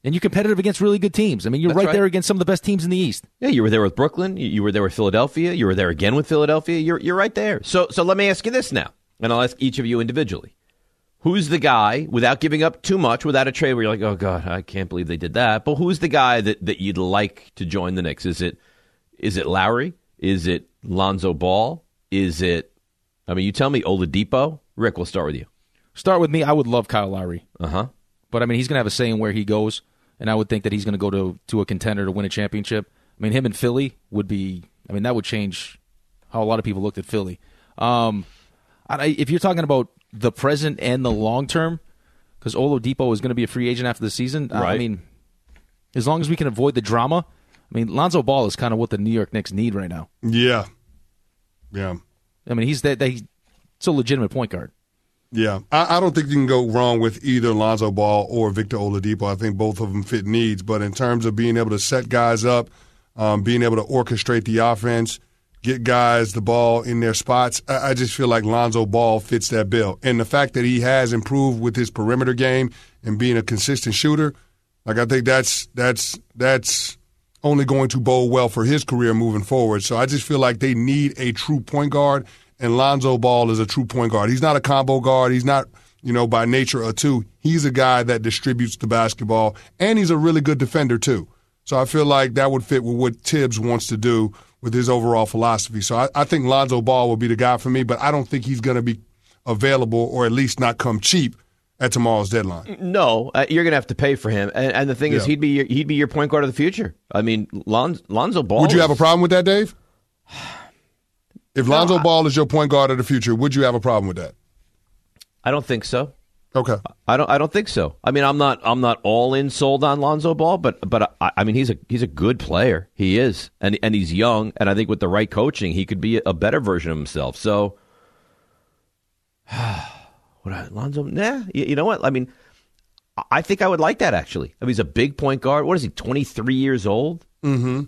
And you're competitive against really good teams. I mean, you're right there against some of the best teams in the East. Yeah, you were there with Brooklyn. You were there with Philadelphia. You were there again with Philadelphia. You're right there. So let me ask you this now, and I'll ask each of you individually. Who's the guy, without giving up too much, without a trade where you're like, oh, God, I can't believe they did that. But who's the guy that you'd like to join the Knicks? Is it Lowry? Is it Lonzo Ball? Is it, you tell me, Oladipo? Rick, we'll start with you. Start with me. I would love Kyle Lowry. Uh-huh. But, he's going to have a say in where he goes, and I would think that he's going to go to a contender to win a championship. Him and Philly would be, that would change how a lot of people looked at Philly. If you're talking about the present and the long term, because Oladipo is going to be a free agent after the season. Right. As long as we can avoid the drama. Lonzo Ball is kind of what the New York Knicks need right now. Yeah. He's it's a legitimate point guard. Yeah. I don't think you can go wrong with either Lonzo Ball or Victor Oladipo. I think both of them fit needs. But in terms of being able to set guys up, being able to orchestrate the offense, get guys the ball in their spots, I just feel like Lonzo Ball fits that bill. And the fact that he has improved with his perimeter game and being a consistent shooter, I think that's only going to bode well for his career moving forward. So I just feel like they need a true point guard, and Lonzo Ball is a true point guard. He's not a combo guard. He's not, by nature a two. He's a guy that distributes the basketball, and he's a really good defender too. So I feel like that would fit with what Tibbs wants to do with his overall philosophy. So I think Lonzo Ball will be the guy for me, but I don't think he's going to be available or at least not come cheap at tomorrow's deadline. No, you're going to have to pay for him. And the thing is, he'd be your point guard of the future. Lonzo Ball. Would you have a problem with that, Dave? If Lonzo Ball is your point guard of the future, would you have a problem with that? I don't think so. Okay. I don't think so. I'm not all in sold on Lonzo Ball, but he's a good player. He is, and he's young, and I think with the right coaching, he could be a better version of himself. So, Lonzo? Nah. You know what? I think I would like that actually. He's a big point guard. What is he? 23 years old. Mm-hmm.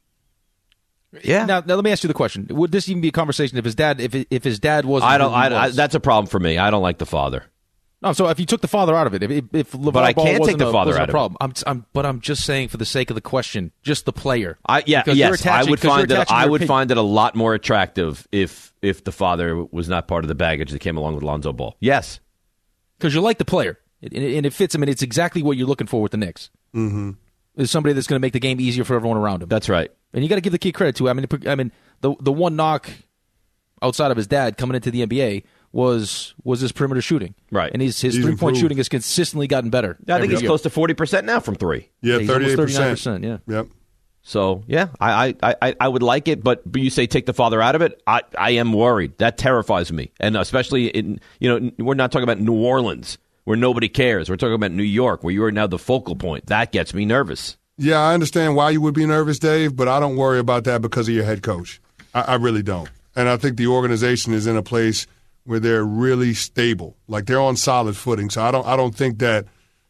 Yeah. Now let me ask you the question: would this even be a conversation if his dad wasn't? That's a problem for me. I don't like the father. No, so if you took the father out of it, if LeVar but I Ball can't take the father out of problem. I'm just saying for the sake of the question, just the player. I would find it a lot more attractive if the father was not part of the baggage that came along with Lonzo Ball. Yes, because you like the player, and it fits him, and it's exactly what you're looking for with the Knicks. Mm-hmm. Is somebody that's going to make the game easier for everyone around him. That's right, and you got to give the kid credit too. The one knock outside of his dad coming into the NBA was his perimeter shooting. Right. And his 3-point shooting has consistently gotten better. I think he's close to 40% now from three. Yeah, 38%. Yeah. Yep. So, yeah, I would like it, but you say take the father out of it, I am worried. That terrifies me. And especially we're not talking about New Orleans where nobody cares. We're talking about New York where you are now the focal point. That gets me nervous. Yeah, I understand why you would be nervous, Dave, but I don't worry about that because of your head coach. I really don't. And I think the organization is in a place where they're really stable, like they're on solid footing. So I don't think that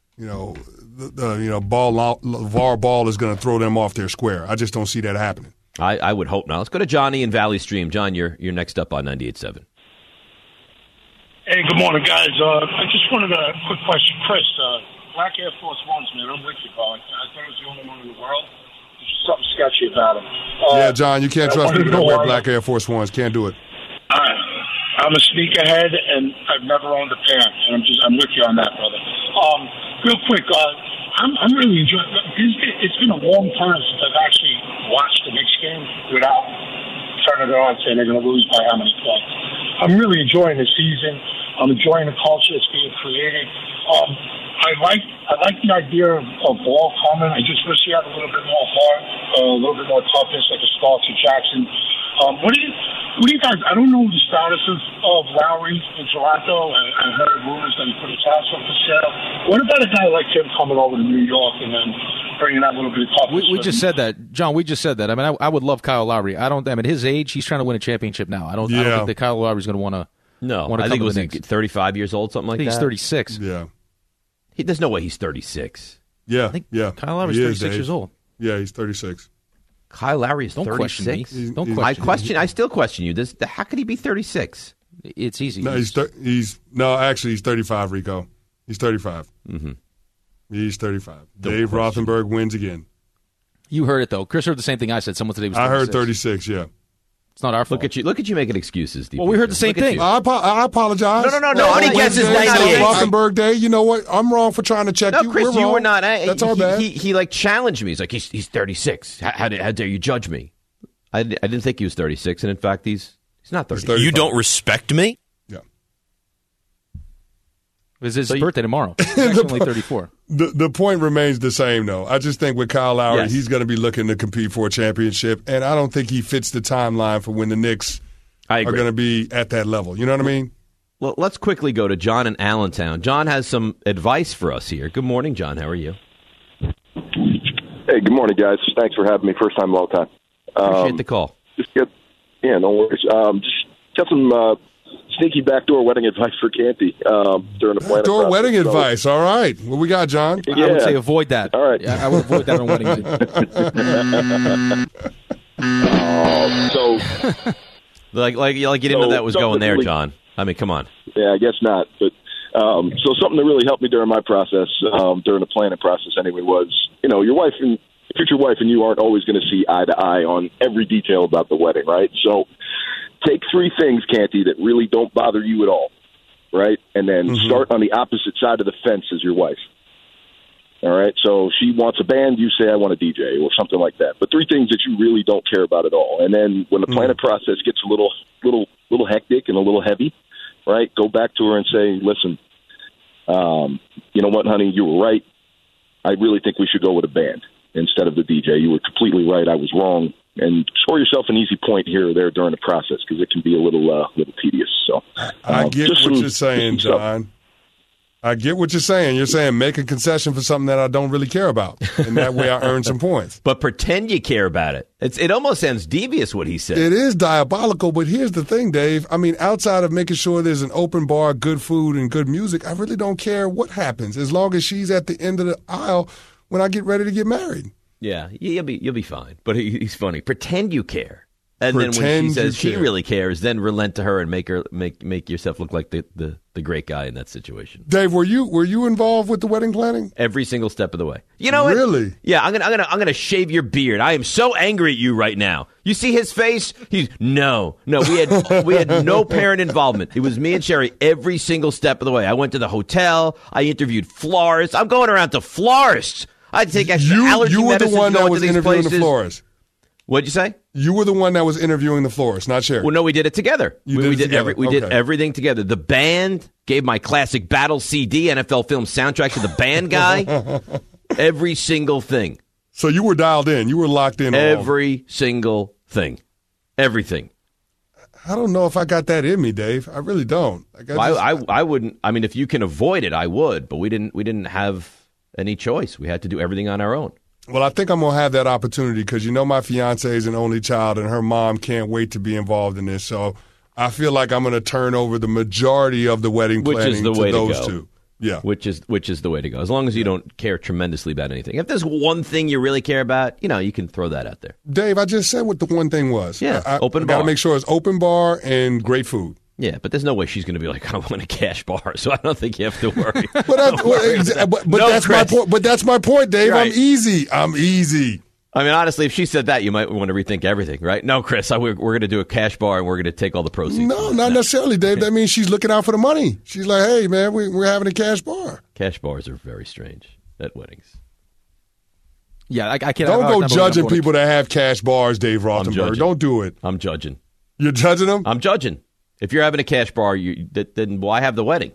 LeVar Ball is going to throw them off their square. I just don't see that happening. I would hope not. Let's go to Johnny in Valley Stream. John, you're next up on 98.7. Hey, good morning, guys. I just wanted a quick question, Chris. Black Air Force Ones, man. I'm with you, bro. I thought it was the only one in the world. There's something sketchy about them. Yeah, John, you can't trust people that wear Black Air Force Ones. Can't do it. All right. I'm a sneakerhead, and I've never owned a pair, and I'm with you on that, brother. Real quick, I'm really enjoying it. It's been a long time since I've actually watched the Knicks game without turning it on saying they're going to lose by how many points. I'm really enjoying the season. I'm enjoying the culture that's being created. I like the idea of Ball coming. I just wish he had a little bit more heart, a little bit more toughness, like a Starks or Jackson. What do you guys? I don't know the status of Lowry in Toronto. I heard rumors that he put his house up for sale. What about a guy like him coming over to New York and then bringing that little bit of toughness? We just said that, John. We just said that. I would love Kyle Lowry. At his age, he's trying to win a championship now. I don't think that Kyle Lowry's going to want to. No, I think it was 35 years old, something like that. He's 36. Yeah. There's no way he's 36. Yeah, Kyle Lowry's 36 years old. Yeah, he's 36. Kyle Lowry is 36. I still question you. How could he be 36? It's easy. No, he's 35, Rico. He's 35. Mm-hmm. He's 35. Dave Rothenberg wins again. You heard it, though. Chris heard the same thing I said. Someone today was 36. I heard 36, yeah. It's not our fault. Look at you making excuses, DP. Well, we heard the same thing. I apologize. No. How many guesses? Rothenberg Day. You know what? I'm wrong for trying to check you. No, Chris, you were not. That's our bad. He like challenged me. He's like, he's 36. How dare you judge me? I didn't think he was 36, and in fact, he's not 36. You don't respect me? Yeah. It's his birthday tomorrow. He's actually only 34. The point remains the same, though. I just think with Kyle Lowry, Yes. he's going to be looking to compete for a championship, and I don't think he fits the timeline for when the Knicks are going to be at that level. You know what I mean? Well, let's quickly go to John in Allentown. John has some advice for us here. Good morning, John. How are you? Hey, good morning, guys. Thanks for having me. First time, long time. Appreciate the call. No worries. Just got some sneaky backdoor wedding advice for Canty during the planning Backdoor process. wedding advice. All right. What we got, John? I would say avoid that. All right. Yeah, I would avoid that on wedding day. Like you didn't know that was going there, John. I mean, come on. Yeah, I guess not. But so something that really helped me during my process, during the planning process anyway, was, your wife and future wife and you aren't always going to see eye to eye on every detail about the wedding, right? So take 3 things, Canty, that really don't bother you at all, right? And then start on the opposite side of the fence as your wife. All right, so she wants a band, you say I want a DJ or something like that. But 3 things that you really don't care about at all. And then when the planning process gets a little hectic and a little heavy, right? Go back to her and say, listen, you know what, honey, you were right. I really think we should go with a band instead of the DJ. You were completely right. I was wrong. And score yourself an easy point here or there during the process because it can be a little tedious. So I get what you're saying, John. I get what you're saying. You're saying make a concession for something that I don't really care about, and that way I earn some points. But pretend you care about it. It almost sounds devious what he said. It is diabolical, but here's the thing, Dave. I mean, outside of making sure there's an open bar, good food, and good music, I really don't care what happens as long as she's at the end of the aisle when I get ready to get married. Yeah, you'll be fine. But he's funny. Pretend you care. And then when Pretend she says you she care. really cares, then relent to her and make yourself look like the great guy in that situation. Dave, were you involved with the wedding planning? Every single step of the way. You know what? Really? Yeah, I'm gonna shave your beard. I am so angry at you right now. You see his face? He's no. We had no parent involvement. It was me and Sherry every single step of the way. I went to the hotel. I interviewed florists. I'm going around to florists. I had to take extra allergy You were the medicine one going that was to these interviewing places. the florist. What'd you say? You were the one that was interviewing the florist, not Sherry. Well, no, we did it together. You we did it did together. we did Okay. everything together. The band gave my classic Battle CD, NFL film soundtrack to the band guy. Every single thing. So you were dialed in. You were locked in. Every single thing. Everything. I don't know if I got that in me, Dave. I really don't. I wouldn't. I mean, if you can avoid it, I would. But we didn't have any choice. We had to do everything on our own. Well, I think I'm going to have that opportunity because, my fiance is an only child and her mom can't wait to be involved in this. So I feel like I'm going to turn over the majority of the wedding planning to those two. Yeah. Which is the way to go. As long as you don't care tremendously about anything. If there's one thing you really care about, you can throw that out there. Dave, I just said what the one thing was. Yeah, open I got bar. to make sure it's open bar and great food. Yeah, but there's no way she's going to be like, I want a cash bar, so I don't think you have to worry. But that's my point. But that's my point, Dave. Right. I'm easy. I mean, honestly, if she said that, you might want to rethink everything, right? No, Chris, we're going to do a cash bar and we're going to take all the proceeds. No, not necessarily, Dave. That means she's looking out for the money. She's like, hey, man, we're having a cash bar. Cash bars are very strange at weddings. Yeah, I can't. Don't go judging people that have cash bars, Dave Rothenberg. Don't do it. I'm judging. You're judging them? I'm judging. If you're having a cash bar, then why have the wedding?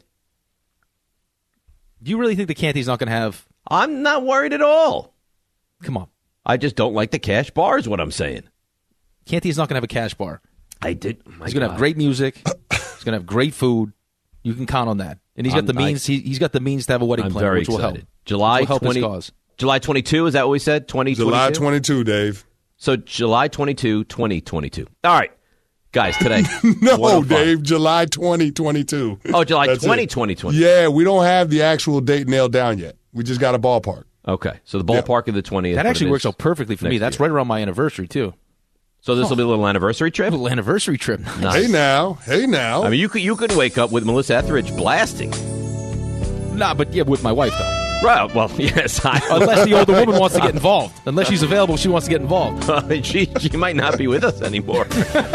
Do you really think the Canty's not going to have? I'm not worried at all. Come on. I just don't like the cash bar is what I'm saying. Canty's not going to have a cash bar. He's going to have great music. He's going to have great food. You can count on that. And he's got the means. He's got the means to have a wedding plan, which will help. July which will help 20. his cause. July 22. Is that what we said? 2022? July 22, Dave. So July 22, 2022. All right. Guys, today. No, Dave, July 2022. Oh, July That's 20, it. 2020. Yeah, we don't have the actual date nailed down yet. We just got a ballpark. Okay, so the ballpark of the 20th. That actually works out perfectly for me. That's right around my anniversary, too. So this will be a little anniversary trip? A little anniversary trip. Nice. Hey, now. I mean, you could wake up with Melissa Etheridge blasting. Nah, but yeah, with my wife, though. Right. Well, yes. Unless the older woman wants to get involved. Unless she's available, she wants to get involved. She might not be with us anymore.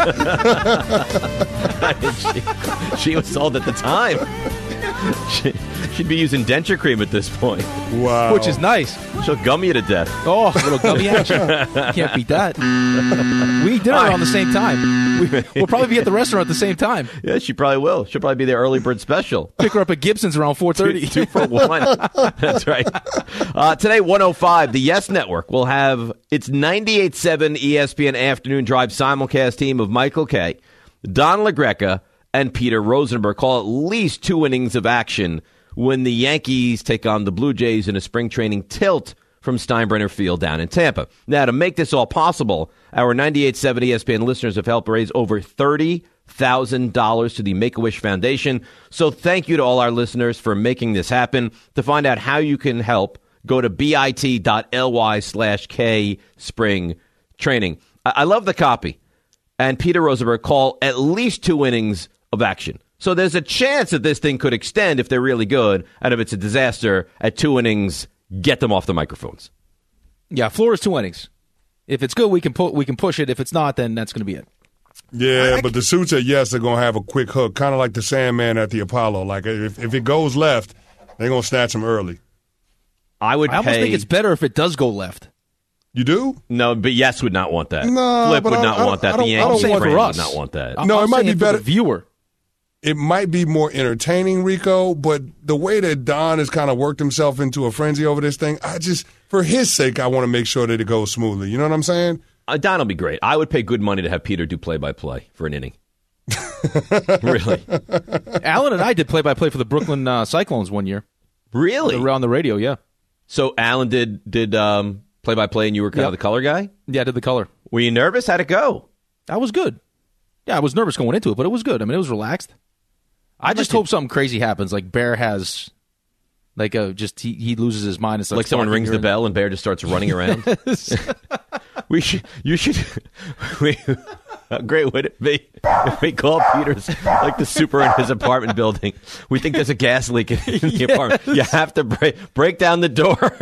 she was sold at the time. She'd be using denture cream at this point. Wow. Which is nice. She'll gum you to death. Oh, a little gummy action. Can't beat that. We eat dinner around the same time. We'll probably be at the restaurant at the same time. Yeah, she probably will. She'll probably be there early bird special. Pick her up at Gibson's around 4:30. Two for one. That's right. Today, 105, the Yes Network will have its 98.7 ESPN Afternoon Drive simulcast team of Michael Kay, Don LaGreca, and Peter Rosenberg call at least 2 innings of action when the Yankees take on the Blue Jays in a spring training tilt from Steinbrenner Field down in Tampa. Now, to make this all possible, our 98.7 ESPN listeners have helped raise over $30,000 to the Make-A-Wish Foundation. So thank you to all our listeners for making this happen. To find out how you can help, go to bit.ly/K Spring Training. I love the copy. And Peter Rosenberg call at least 2 innings of action. So there's a chance that this thing could extend if they're really good, and if it's a disaster, at 2 innings, get them off the microphones. Yeah, floor is 2 innings. If it's good, we can push it. If it's not, then that's going to be it. Yeah, but the suits at Yes are going to have a quick hook, kind of like the Sandman at the Apollo. Like, if it goes left, they're going to snatch him early. I almost think it's better if it does go left. You do? No, but Yes would not want that. No, Flip but would not want that. The Yankees would not want that. No, it might be better. For the viewer. It might be more entertaining, Rico, but the way that Don has kind of worked himself into a frenzy over this thing, for his sake, I want to make sure that it goes smoothly. You know what I'm saying? Don will be great. I would pay good money to have Peter do play-by-play for an inning. Really? Alan and I did play-by-play for the Brooklyn Cyclones one year. Really? Around the radio, yeah. So Alan did play-by-play and you were kind of the color guy? Yeah, I did the color. Were you nervous? How'd it go? That was good. Yeah, I was nervous going into it, but it was good. I mean, it was relaxed. I just hope something crazy happens, like Bear has, like he loses his mind and starts like someone rings the bell and Bear just starts running around. How great would it be if we call Peter's like the super in his apartment building? We think there's a gas leak in the apartment. You have to break down the door.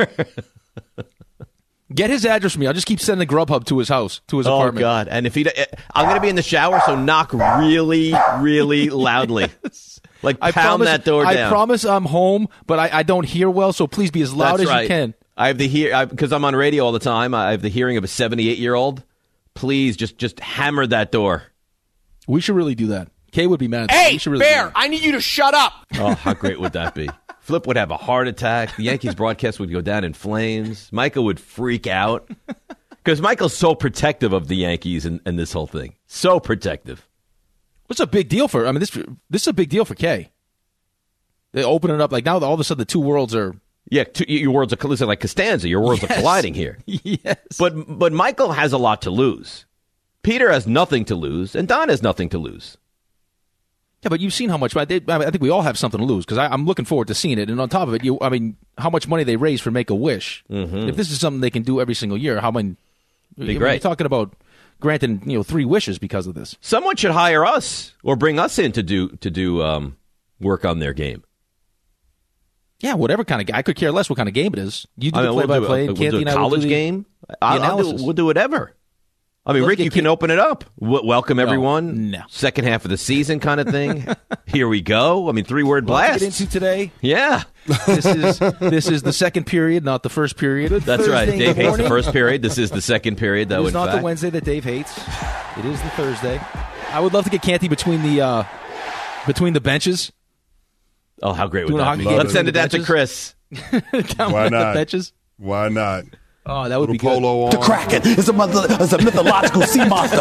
Get his address for me. I'll just keep sending the Grubhub to his house, to his apartment. Oh, God. And if I'm going to be in the shower, so knock really, really loudly. Like pound that door down. I promise I'm home, but I don't hear well, so please be as loud as you can. I have because I'm on radio all the time, I have the hearing of a 78-year-old. Please just hammer that door. We should really do that. Kay would be mad. Hey, Bear, I need you to shut up. Oh, how great would that be? Flip would have a heart attack. The Yankees broadcast would go down in flames. Michael would freak out. Because Michael's so protective of the Yankees and this whole thing. So protective. What's a big deal for? I mean, this is a big deal for Kay. They open it up like now. All of a sudden, the two worlds are. Yeah, your worlds are colliding like Costanza. Your worlds are colliding here. Yes, but Michael has a lot to lose. Peter has nothing to lose, and Don has nothing to lose. Yeah, but you've seen how much. I think we all have something to lose because I'm looking forward to seeing it. And on top of it, how much money they raise for Make-A-Wish. Mm-hmm. If this is something they can do every single year, how many? Be great. You're talking about granting 3 wishes because of this. Someone should hire us or bring us in to do work on their game. Yeah, whatever kind of game. I could care less what kind of game it is. You do the play-by-play. We'll do a college game. We'll do whatever. I mean, Rick, you can open it up. Welcome, everyone. No. Second half of the season kind of thing. Here we go. I mean, 3-word blast. Get into today. Yeah. This is the second period, not the first period. That's right. Dave hates the first period. This is the second period, though, It's not the Wednesday that Dave hates. It is the Thursday. I would love to get Canty between the benches. Oh, how great would that be? Let's send it down to Chris. Why not? The benches? Why not? Oh, that would be good. The Kraken is a mythological sea monster.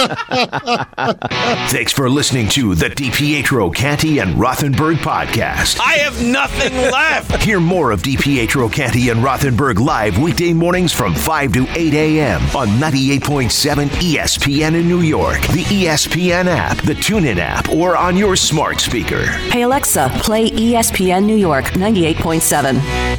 Thanks for listening to the DiPietro, Canty, and Rothenberg podcast. I have nothing left. Hear more of DiPietro, Canty, and Rothenberg live weekday mornings from 5 to 8 a.m. on 98.7 ESPN in New York, the ESPN app, the TuneIn app, or on your smart speaker. Hey, Alexa, play ESPN New York 98.7.